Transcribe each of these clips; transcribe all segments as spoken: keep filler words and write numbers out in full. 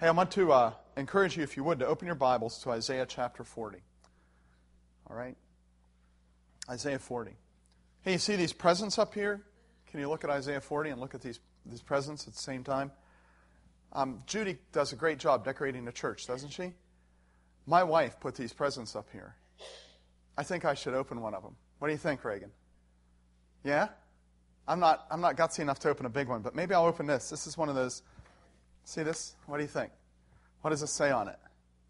Hey, I want to uh, encourage you, if you would, to open your Bibles to Isaiah chapter forty. All right? Isaiah forty. Hey, you see these presents up here? Can you look at Isaiah forty and look at these, these presents at the same time? Um, Judy does a great job decorating the church, doesn't she? My wife put these presents up here. I think I should open one of them. What do you think, Reagan? Yeah? I'm not I'm not gutsy enough to open a big one, but maybe I'll open this. This is one of those. See this? What do you think? What does it say on it?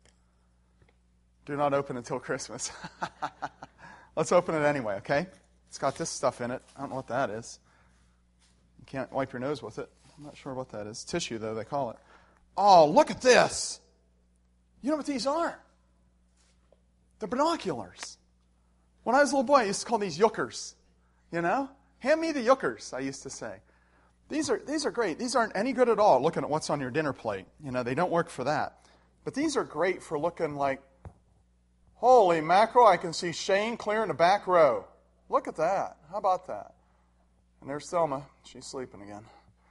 Do not open until Christmas. Let's open it anyway, okay? It's got this stuff in it. I don't know what that is. You can't wipe your nose with it. I'm not sure what that is. Tissue, though, they call it. Oh, look at this. You know what these are? They're binoculars. When I was a little boy, I used to call these yookers. You know? Hand me the yookers, I used to say. These are these are great. These aren't any good at all looking at what's on your dinner plate. You know, they don't work for that. But these are great for looking like, holy mackerel, I can see Shane clear in the back row. Look at that. How about that? And there's Selma. She's sleeping again.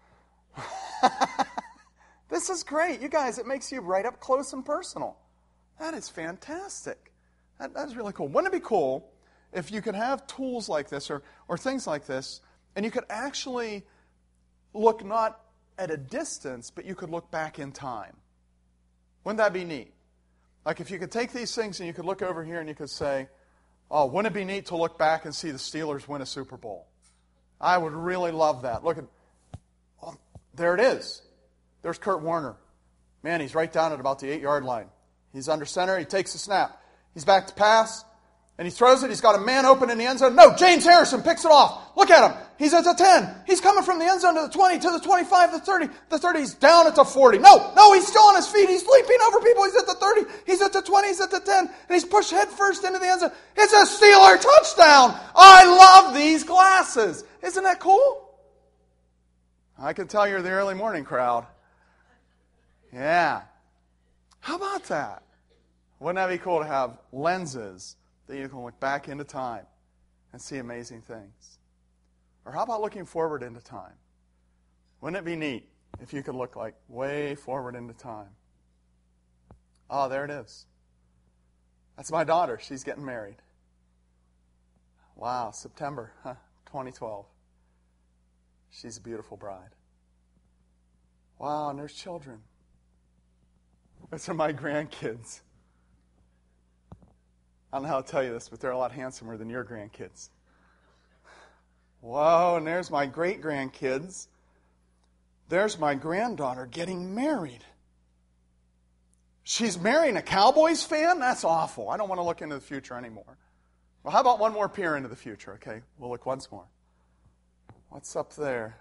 This is great. You guys, it makes you right up close and personal. That is fantastic. That, that is really cool. Wouldn't it be cool if you could have tools like this or, or things like this, and you could actually look not at a distance, but you could look back in time? Wouldn't that be neat? Like if you could take these things and you could look over here and you could say, oh, wouldn't it be neat to look back and see the Steelers win a Super Bowl? I would really love that. Look at, oh, there it is. There's Kurt Warner. Man, he's right down at about the eight-yard line. He's under center. He takes the snap. He's back to pass. And he throws it. He's got a man open in the end zone. No, James Harrison picks it off. Look at him. He's at the ten. He's coming from the end zone to the twenty, to the twenty-five, the thirty. The thirty, he's down at the forty. No, no, he's still on his feet. He's leaping over people. He's at the thirty. He's at the twenty. He's at the ten. And he's pushed head first into the end zone. It's a Steeler touchdown. I love these glasses. Isn't that cool? I can tell you're the early morning crowd. Yeah. How about that? Wouldn't that be cool to have lenses that you can look back into time and see amazing things? Or how about looking forward into time? Wouldn't it be neat if you could look like way forward into time? Oh, there it is. That's my daughter. She's getting married. Wow, September huh, twenty twelve. She's a beautiful bride. Wow, and there's children. Those are my grandkids. I don't know how to tell you this, but they're a lot handsomer than your grandkids. Whoa, and there's my great-grandkids. There's my granddaughter getting married. She's marrying a Cowboys fan? That's awful. I don't want to look into the future anymore. Well, how about one more peer into the future, okay? We'll look once more. What's up there?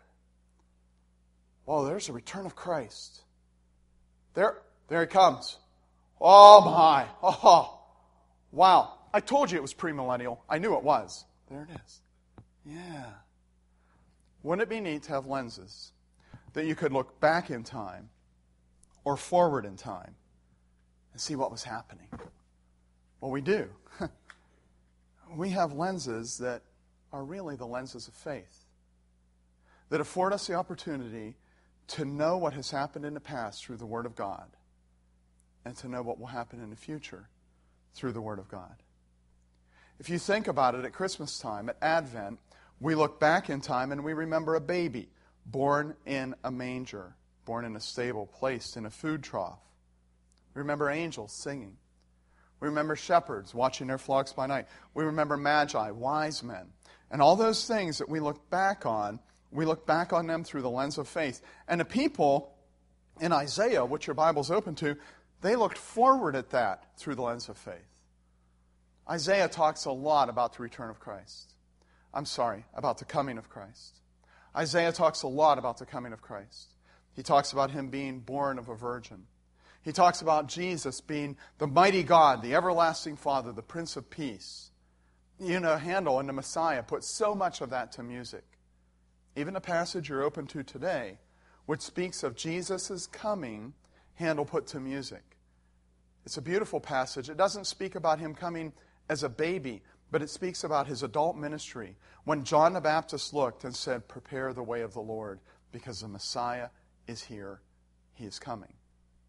Whoa, there's the return of Christ. There, there he comes. Oh, my. Oh, wow. I told you it was premillennial. I knew it was. There it is. Yeah. Wouldn't it be neat to have lenses that you could look back in time or forward in time and see what was happening? Well, we do. We have lenses that are really the lenses of faith, that afford us the opportunity to know what has happened in the past through the Word of God and to know what will happen in the future through the Word of God. If you think about it, at Christmas time, at Advent, we look back in time and we remember a baby born in a manger, born in a stable, placed in a food trough. We remember angels singing. We remember shepherds watching their flocks by night. We remember magi, wise men. And all those things that we look back on, we look back on them through the lens of faith. And the people in Isaiah, which your Bible's open to, they looked forward at that through the lens of faith. Isaiah talks a lot about the return of Christ. I'm sorry, about the coming of Christ. Isaiah talks a lot about the coming of Christ. He talks about him being born of a virgin. He talks about Jesus being the mighty God, the everlasting Father, the Prince of Peace. You know, Handel and the Messiah put so much of that to music. Even the passage you're open to today, which speaks of Jesus' coming, Handel put to music. It's a beautiful passage. It doesn't speak about him coming as a baby, but it speaks about his adult ministry. When John the Baptist looked and said, "Prepare the way of the Lord, because the Messiah is here. He is coming."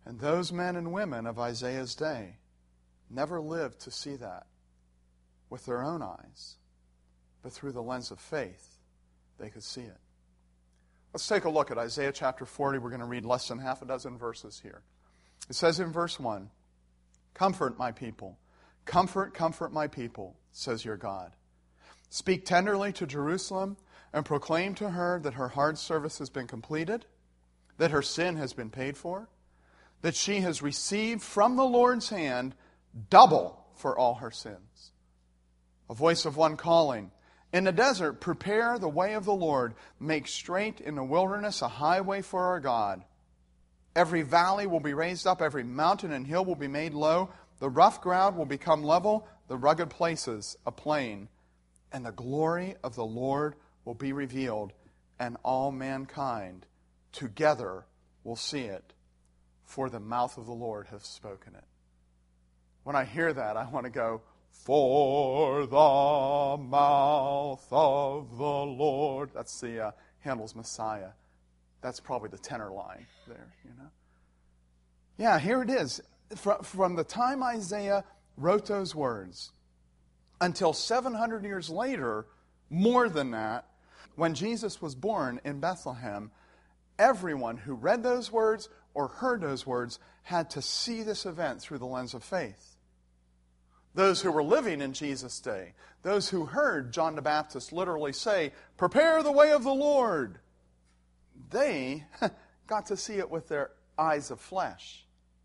And those men and women of Isaiah's day never lived to see that with their own eyes, but through the lens of faith, they could see it. Let's take a look at Isaiah chapter forty. We're going to read less than half a dozen verses here. It says in verse one, "Comfort my people, comfort, comfort my people, says your God. Speak tenderly to Jerusalem and proclaim to her that her hard service has been completed, that her sin has been paid for, that she has received from the Lord's hand double for all her sins." A voice of one calling, "In the desert, prepare the way of the Lord. Make straight in the wilderness a highway for our God. Every valley will be raised up, every mountain and hill will be made low. The rough ground will become level, the rugged places a plain. And the glory of the Lord will be revealed, and all mankind together will see it, for the mouth of the Lord has spoken it." When I hear that, I want to go, "For the mouth of the Lord." That's the uh, Handel's Messiah. That's probably the tenor line there, you know. Yeah, here it is. From, from the time Isaiah wrote those words until seven hundred years later, more than that, when Jesus was born in Bethlehem, everyone who read those words or heard those words had to see this event through the lens of faith. Those who were living in Jesus' day, those who heard John the Baptist literally say, "Prepare the way of the Lord," they got to see it with their eyes of flesh.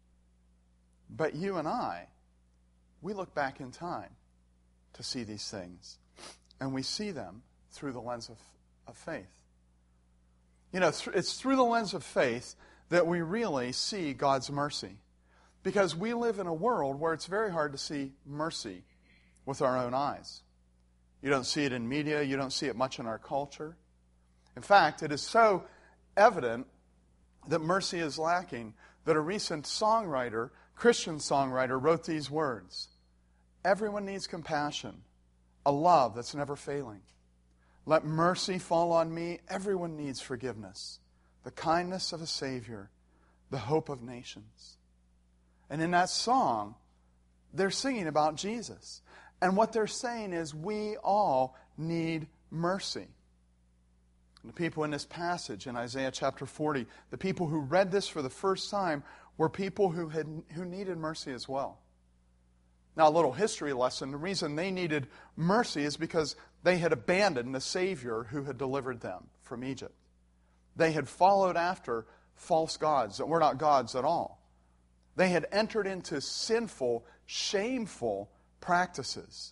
But you and I, we look back in time to see these things, and we see them through the lens of, of faith. You know, th- it's through the lens of faith that we really see God's mercy. Because we live in a world where it's very hard to see mercy with our own eyes. You don't see it in media. You don't see it much in our culture. In fact, it is so evident that mercy is lacking that a recent songwriter, Christian songwriter, wrote these words: "Everyone needs compassion, a love that's never failing. Let mercy fall on me. Everyone needs forgiveness, the kindness of a Savior, the hope of nations." And in that song, they're singing about Jesus. And what they're saying is we all need mercy. And the people in this passage in Isaiah chapter forty, the people who read this for the first time, were people who had who needed mercy as well. Now, a little history lesson. The reason they needed mercy is because they had abandoned the Savior who had delivered them from Egypt. They had followed after false gods that were not gods at all. They had entered into sinful, shameful practices.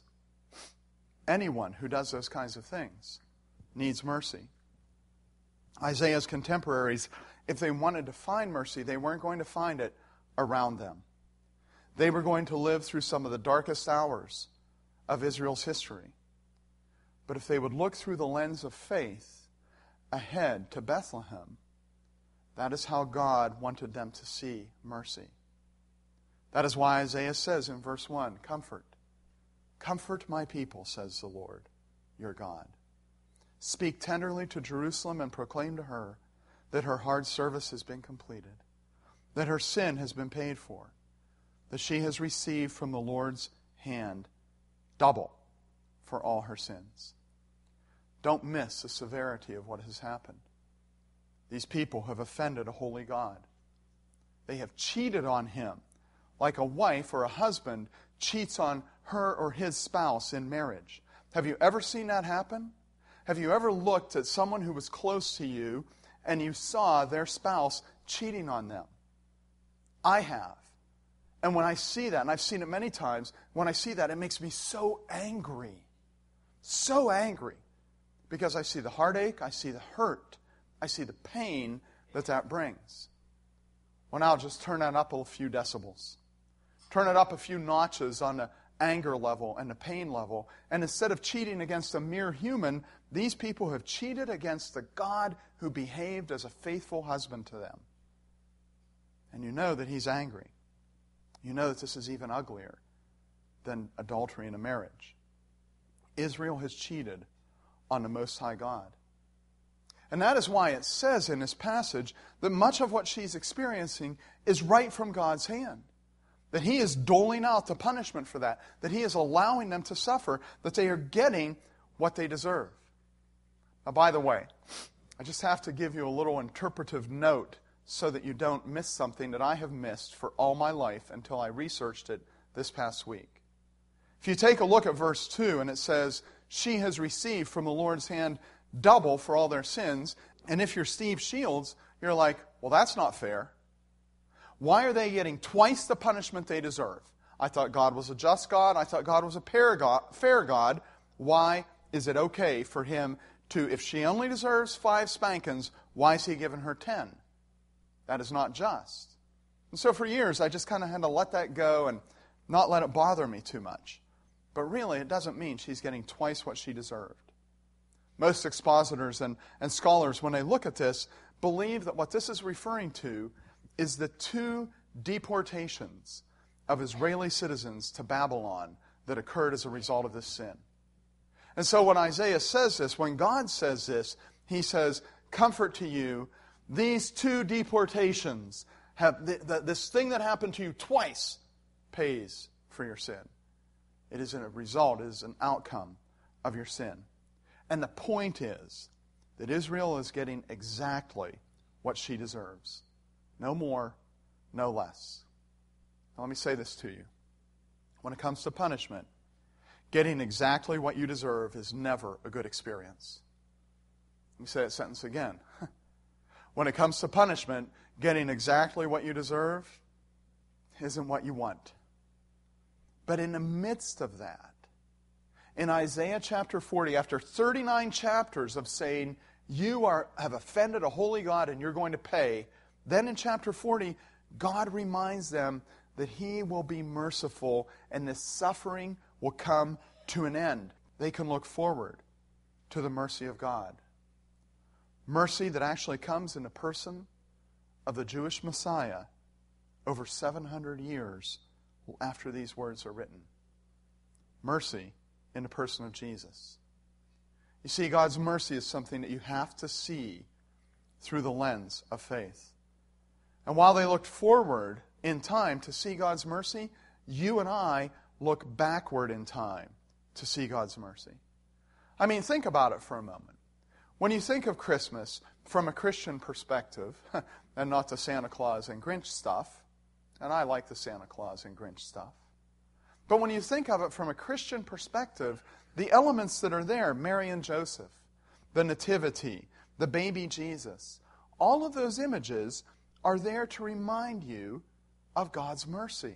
Anyone who does those kinds of things needs mercy. Isaiah's contemporaries, if they wanted to find mercy, they weren't going to find it around them. They were going to live through some of the darkest hours of Israel's history. But if they would look through the lens of faith ahead to Bethlehem, that is how God wanted them to see mercy. That is why Isaiah says in verse one, "Comfort, comfort my people, says the Lord, your God. Speak tenderly to Jerusalem and proclaim to her that her hard service has been completed, that her sin has been paid for, that she has received from the Lord's hand double for all her sins." Don't miss the severity of what has happened. These people have offended a holy God. They have cheated on Him like a wife or a husband cheats on her or his spouse in marriage. Have you ever seen that happen? Have you ever looked at someone who was close to you and you saw their spouse cheating on them? I have. And when I see that, and I've seen it many times, when I see that, it makes me so angry. So angry. Because I see the heartache, I see the hurt, I see the pain that that brings. Well, now just turn that up a few decibels. Turn it up a few notches on the anger level and the pain level. And instead of cheating against a mere human, these people have cheated against the God who behaved as a faithful husband to them. And you know that He's angry. You know that this is even uglier than adultery in a marriage. Israel has cheated on the Most High God. And that is why it says in this passage that much of what she's experiencing is right from God's hand. That He is doling out the punishment for that. That He is allowing them to suffer. That they are getting what they deserve. Now, by the way, I just have to give you a little interpretive note so that you don't miss something that I have missed for all my life until I researched it this past week. If you take a look at verse two, and it says, she has received from the Lord's hand double for all their sins. And if you're Steve Shields, you're like, well, that's not fair. Why are they getting twice the punishment they deserve? I thought God was a just God. I thought God was a fair God. Why is it okay for Him to, if she only deserves five spankings, why is He giving her ten? That is not just. And so for years, I just kind of had to let that go and not let it bother me too much. But really, it doesn't mean she's getting twice what she deserved. Most expositors and, and scholars, when they look at this, believe that what this is referring to is the two deportations of Israeli citizens to Babylon that occurred as a result of this sin. And so when Isaiah says this, when God says this, He says, comfort to you, these two deportations, have th- th- this thing that happened to you twice pays for your sin. It is a result, it is an outcome of your sin. And the point is that Israel is getting exactly what she deserves. No more, no less. Now let me say this to you. When it comes to punishment, getting exactly what you deserve is never a good experience. Let me say that sentence again. When it comes to punishment, getting exactly what you deserve isn't what you want. But in the midst of that, in Isaiah chapter forty, after thirty-nine chapters of saying, you are have offended a holy God and you're going to pay, then in chapter forty, God reminds them that He will be merciful and this suffering will come to an end. They can look forward to the mercy of God. Mercy that actually comes in the person of the Jewish Messiah over seven hundred years after these words are written. Mercy in the person of Jesus. You see, God's mercy is something that you have to see through the lens of faith. And while they looked forward in time to see God's mercy, you and I look backward in time to see God's mercy. I mean, think about it for a moment. When you think of Christmas from a Christian perspective, and not the Santa Claus and Grinch stuff, and I like the Santa Claus and Grinch stuff, but when you think of it from a Christian perspective, the elements that are there, Mary and Joseph, the Nativity, the baby Jesus, all of those images are there to remind you of God's mercy.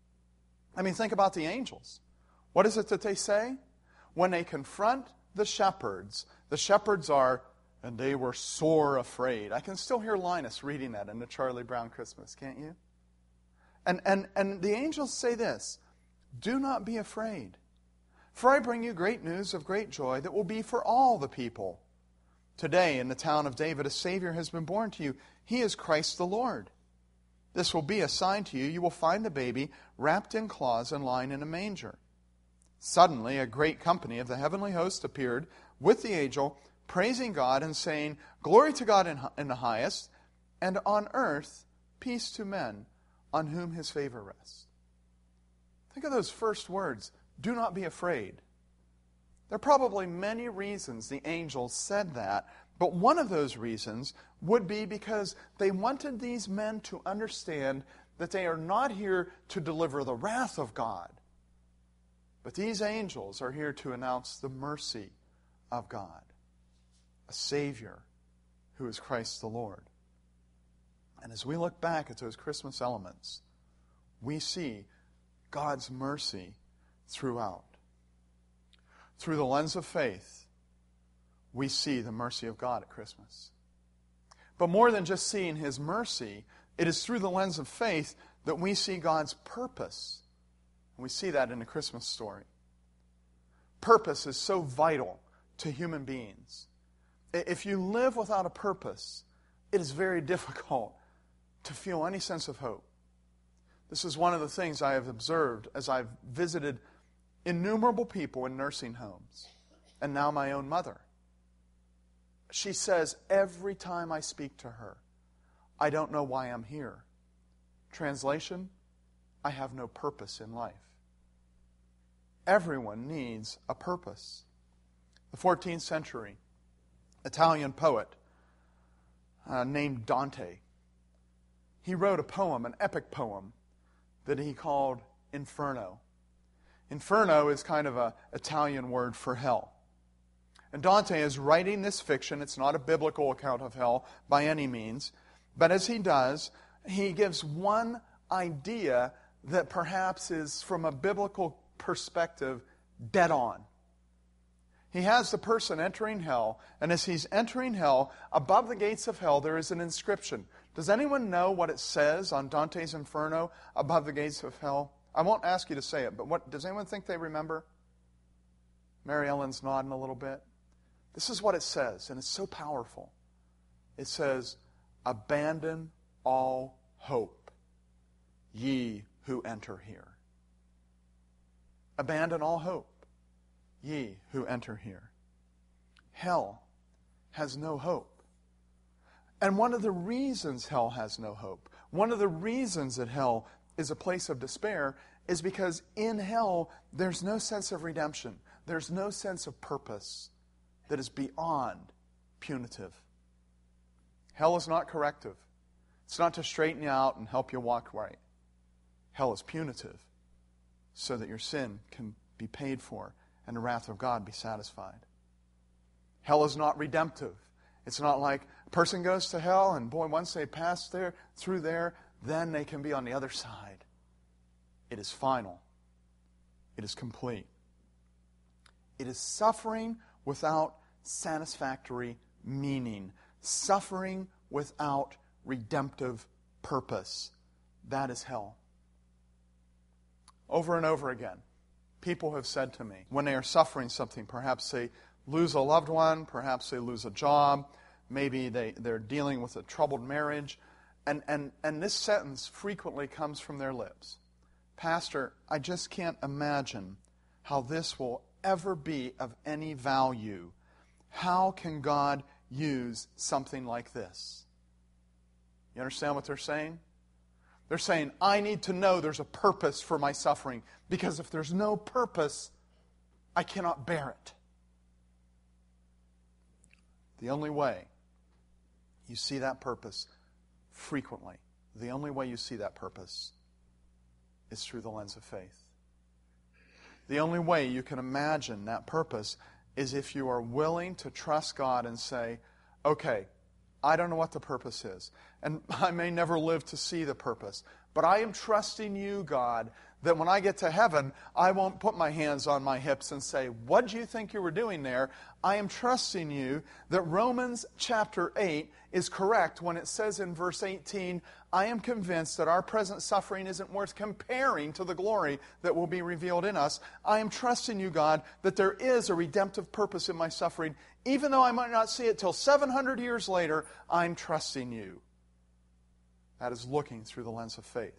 I mean, think about the angels. What is it that they say? When they confront the shepherds, the shepherds are, and they were sore afraid. I can still hear Linus reading that in the Charlie Brown Christmas, can't you? And, and, and the angels say this, do not be afraid, for I bring you great news of great joy that will be for all the people. Today in the town of David a Savior has been born to you. He is Christ the Lord. This will be a sign to you. You will find the baby wrapped in cloths and lying in a manger. Suddenly a great company of the heavenly host appeared with the angel, praising God and saying, Glory to God in, in the highest, and on earth peace to men on whom His favor rests. Think of those first words, do not be afraid. There are probably many reasons the angels said that, but one of those reasons would be because they wanted these men to understand that they are not here to deliver the wrath of God, but these angels are here to announce the mercy of God, a Savior who is Christ the Lord. And as we look back at those Christmas elements, we see God's mercy throughout. Through the lens of faith, we see the mercy of God at Christmas. But more than just seeing His mercy, it is through the lens of faith that we see God's purpose. And we see that in the Christmas story. Purpose is so vital to human beings. If you live without a purpose, it is very difficult to feel any sense of hope. This is one of the things I have observed as I've visited innumerable people in nursing homes, and now my own mother. she says, every time I speak to her, I don't know why I'm here. Translation, I have no purpose in life. Everyone needs a purpose. The fourteenth century Italian poet uh, named Dante, he wrote a poem, an epic poem, that he called Inferno. Inferno is kind of an Italian word for hell. And Dante is writing this fiction. It's not a biblical account of hell by any means. But as he does, he gives one idea that perhaps is, from a biblical perspective, dead on. He has the person entering hell, and as he's entering hell, above the gates of hell, there is an inscription. Does anyone know what it says on Dante's Inferno above the gates of hell? I won't ask you to say it, but what does anyone think they remember? Mary Ellen's nodding a little bit. This is what it says, and it's so powerful. It says, abandon all hope, ye who enter here. Abandon all hope, ye who enter here. Hell has no hope. And one of the reasons hell has no hope, one of the reasons that hell is a place of despair, is because in hell there's no sense of redemption. There's no sense of purpose that is beyond punitive. Hell is not corrective. It's not to straighten you out and help you walk right. Hell is punitive so that your sin can be paid for and the wrath of God be satisfied. Hell is not redemptive. It's not like a person goes to hell and boy, once they pass there through there, then they can be on the other side. It is final. It is complete. It is suffering without satisfactory meaning. Suffering without redemptive purpose. That is hell. Over and over again, people have said to me, when they are suffering something, perhaps they lose a loved one, perhaps they lose a job, maybe they, they're dealing with a troubled marriage, and, and, and this sentence frequently comes from their lips. Pastor, I just can't imagine how this will ever be of any value. How can God use something like this? You understand what they're saying? They're saying, I need to know there's a purpose for my suffering, because if there's no purpose, I cannot bear it. The only way you see that purpose frequently, the only way you see that purpose is through the lens of faith. The only way you can imagine that purpose is if you are willing to trust God and say, okay, I don't know what the purpose is, and I may never live to see the purpose, but I am trusting you, God, that when I get to heaven, I won't put my hands on my hips and say, what do you think you were doing there? I am trusting you that Romans chapter eight is correct when it says in verse eighteen, I am convinced that our present suffering isn't worth comparing to the glory that will be revealed in us. I am trusting you, God, that there is a redemptive purpose in my suffering. Even though I might not see it till seven hundred years later, I'm trusting you. That is looking through the lens of faith.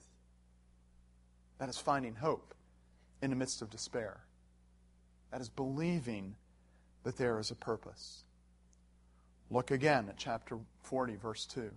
That is finding hope in the midst of despair. That is believing that there is a purpose. Look again at chapter forty, verse two.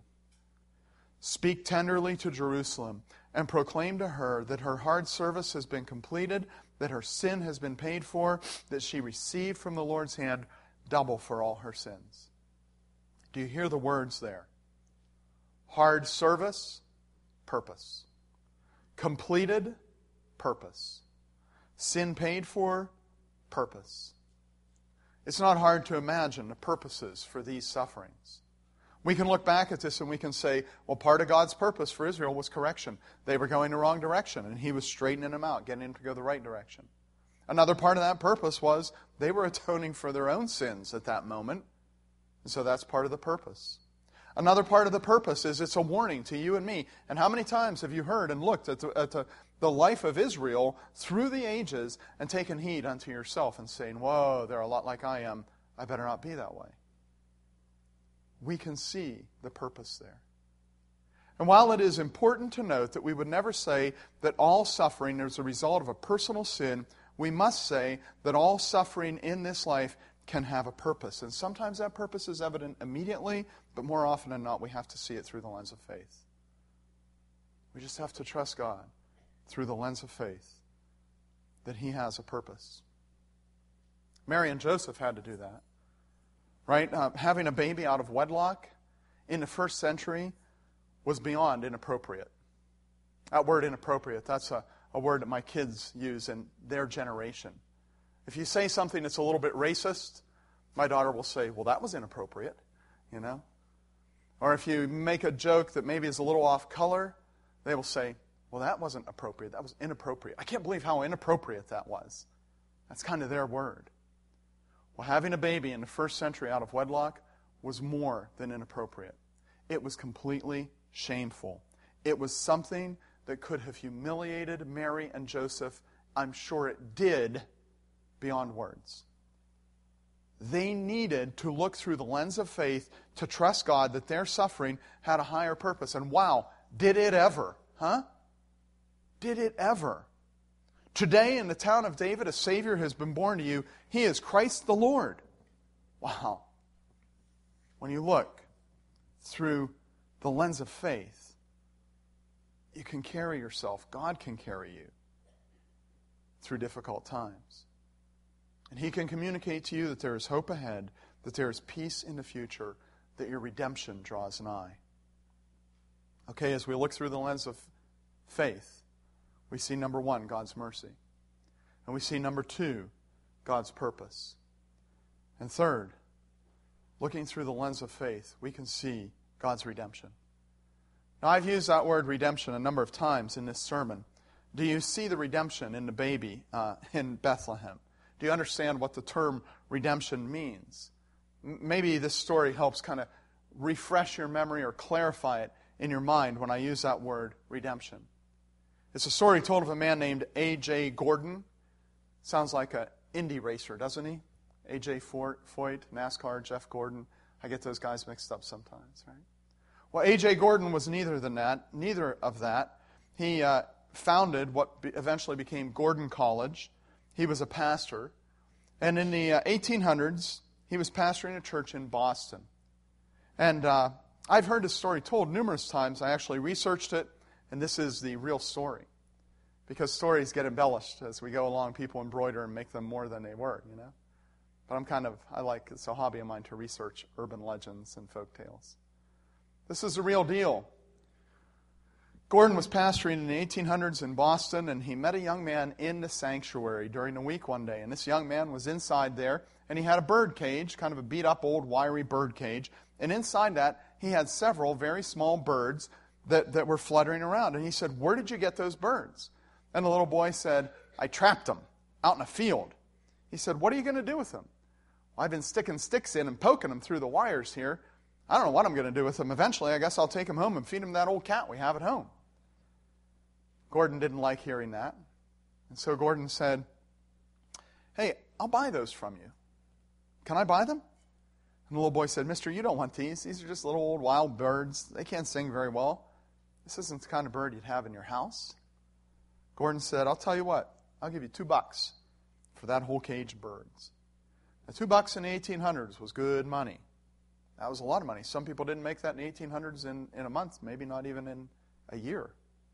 Speak tenderly to Jerusalem and proclaim to her that her hard service has been completed, that her sin has been paid for, that she received from the Lord's hand double for all her sins. Do you hear the words there? Hard service, purpose. Completed, purpose. Sin paid for, purpose. It's not hard to imagine the purposes for these sufferings. We can look back at this and we can say, well, part of God's purpose for Israel was correction. They were going the wrong direction, and He was straightening them out, getting them to go the right direction. Another part of that purpose was they were atoning for their own sins at that moment, and so that's part of the purpose. Another part of the purpose is it's a warning to you and me. And how many times have you heard and looked at the, at the, the life of Israel through the ages and taken heed unto yourself and saying, whoa, they're a lot like I am. I better not be that way. We can see the purpose there. And while it is important to note that we would never say that all suffering is a result of a personal sin, we must say that all suffering in this life can have a purpose. And sometimes that purpose is evident immediately, but more often than not, we have to see it through the lens of faith. We just have to trust God through the lens of faith that He has a purpose. Mary and Joseph had to do that. Right? Uh, having a baby out of wedlock in the first century was beyond inappropriate. That word inappropriate, that's a, a word that my kids use in their generation. If you say something that's a little bit racist, my daughter will say, well, that was inappropriate, you know. Or if you make a joke that maybe is a little off color, they will say, well, that wasn't appropriate, that was inappropriate. I can't believe how inappropriate that was. That's kind of their word. Well, having a baby in the first century out of wedlock was more than inappropriate. It was completely shameful. It was something that could have humiliated Mary and Joseph. I'm sure it did, beyond words. They needed to look through the lens of faith to trust God that their suffering had a higher purpose. And wow, did it ever, huh? Did it ever? Today in the town of David, a Savior has been born to you. He is Christ the Lord. Wow. When you look through the lens of faith, you can carry yourself. God can carry you through difficult times. And He can communicate to you that there is hope ahead, that there is peace in the future, that your redemption draws nigh. Okay, as we look through the lens of faith, we see, number one, God's mercy. And we see, number two, God's purpose. And third, looking through the lens of faith, we can see God's redemption. Now, I've used that word redemption a number of times in this sermon. Do you see the redemption in the baby uh, in Bethlehem? Do you understand what the term redemption means? M- maybe this story helps kind of refresh your memory or clarify it in your mind when I use that word redemption. It's a story told of a man named A J Gordon. Sounds like an Indy racer, doesn't he? A J Foyt, NASCAR, Jeff Gordon. I get those guys mixed up sometimes, right? Well, A J Gordon was neither than that, neither of that. He uh, founded what be- eventually became Gordon College. He was a pastor. And in the uh, eighteen hundreds, he was pastoring a church in Boston. And uh, I've heard this story told numerous times. I actually researched it. And this is the real story. Because stories get embellished as we go along. People embroider and make them more than they were, you know. But I'm kind of, I like, it's a hobby of mine to research urban legends and folk tales. This is the real deal. Gordon was pastoring in the eighteen hundreds in Boston, and he met a young man in the sanctuary during the week one day. And this young man was inside there, and he had a bird cage, kind of a beat-up old wiry bird cage. And inside that, he had several very small birds That, that were fluttering around. And he said, where did you get those birds? And the little boy said, I trapped them out in a field. He said, what are you going to do with them? Well, I've been sticking sticks in and poking them through the wires here. I don't know what I'm going to do with them. Eventually, I guess I'll take them home and feed them to that old cat we have at home. Gordon didn't like hearing that. And so Gordon said, hey, I'll buy those from you. Can I buy them? And the little boy said, mister, you don't want these. These are just little old wild birds. They can't sing very well. This isn't the kind of bird you'd have in your house. Gordon said, I'll tell you what, I'll give you two bucks for that whole cage of birds. Now, two bucks in the eighteen hundreds was good money. That was a lot of money. Some people didn't make that in the eighteen hundreds in, in a month, maybe not even in a year.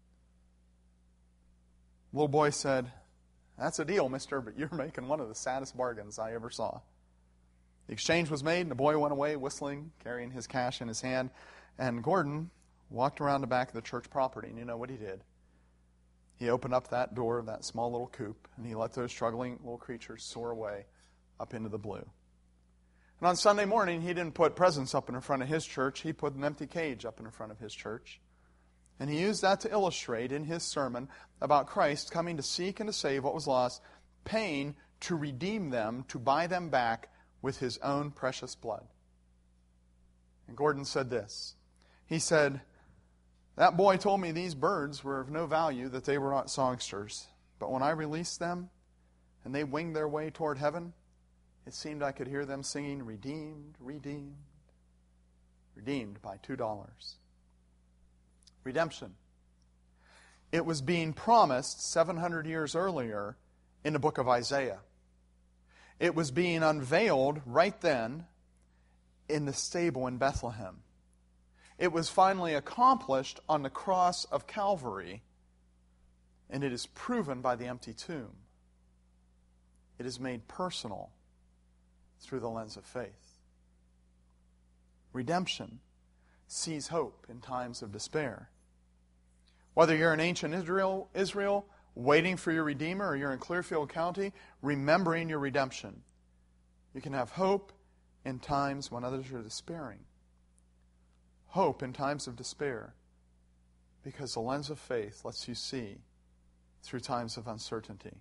The little boy said, that's a deal, mister, but you're making one of the saddest bargains I ever saw. The exchange was made, and the boy went away whistling, carrying his cash in his hand. And Gordon walked around the back of the church property, and you know what he did? He opened up that door of that small little coop, and he let those struggling little creatures soar away up into the blue. And on Sunday morning, he didn't put presents up in front of his church. He put an empty cage up in front of his church. And he used that to illustrate in his sermon about Christ coming to seek and to save what was lost, paying to redeem them, to buy them back with His own precious blood. And Gordon said this. He said, that boy told me these birds were of no value, that they were not songsters. But when I released them and they winged their way toward heaven, it seemed I could hear them singing, redeemed, redeemed, redeemed by two dollars. Redemption. It was being promised seven hundred years earlier in the book of Isaiah. It was being unveiled right then in the stable in Bethlehem. It was finally accomplished on the cross of Calvary, and it is proven by the empty tomb. It is made personal through the lens of faith. Redemption sees hope in times of despair. Whether you're in ancient Israel, Israel, waiting for your Redeemer, or you're in Clearfield County, remembering your redemption, you can have hope in times when others are despairing. Hope in times of despair, because the lens of faith lets you see through times of uncertainty.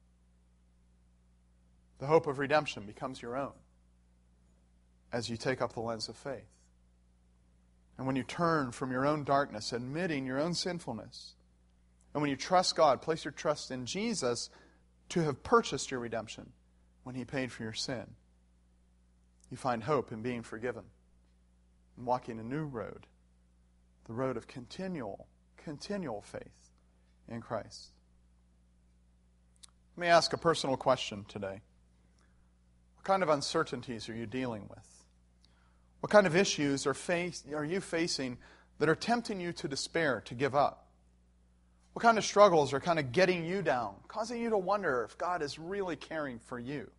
The hope of redemption becomes your own as you take up the lens of faith. And when you turn from your own darkness, admitting your own sinfulness, and when you trust God, place your trust in Jesus to have purchased your redemption when He paid for your sin, you find hope in being forgiven and walking a new road, the road of continual, continual faith in Christ. Let me ask a personal question today. What kind of uncertainties are you dealing with? What kind of issues are, face, are you facing that are tempting you to despair, to give up? What kind of struggles are kind of getting you down, causing you to wonder if God is really caring for you?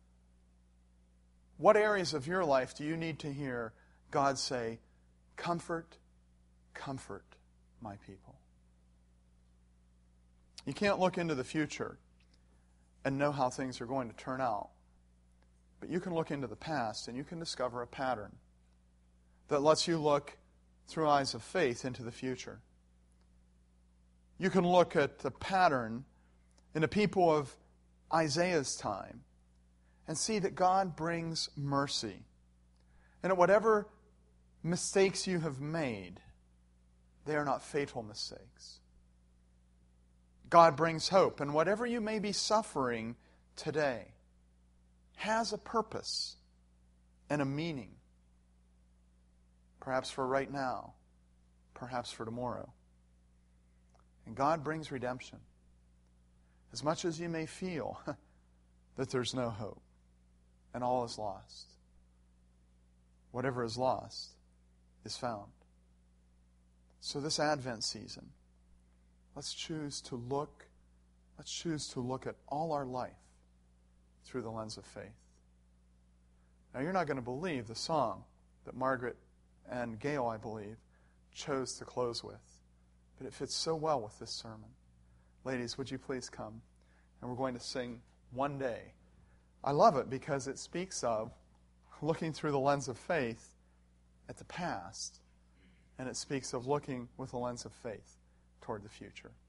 What areas of your life do you need to hear God say, "Comfort, comfort my people"? You can't look into the future and know how things are going to turn out. But you can look into the past and you can discover a pattern that lets you look through eyes of faith into the future. You can look at the pattern in the people of Isaiah's time and see that God brings mercy. And at whatever mistakes you have made, they are not fatal mistakes. God brings hope, and whatever you may be suffering today has a purpose and a meaning. Perhaps for right now, perhaps for tomorrow. And God brings redemption. As much as you may feel that there's no hope and all is lost, whatever is lost is found. So this Advent season, let's choose to look, let's choose to look at all our life through the lens of faith. Now, you're not going to believe the song that Margaret and Gail, I believe, chose to close with, but it fits so well with this sermon. Ladies, would you please come? And we're going to sing "One Day." I love it because it speaks of looking through the lens of faith at the past, and it speaks of looking with the lens of faith toward the future.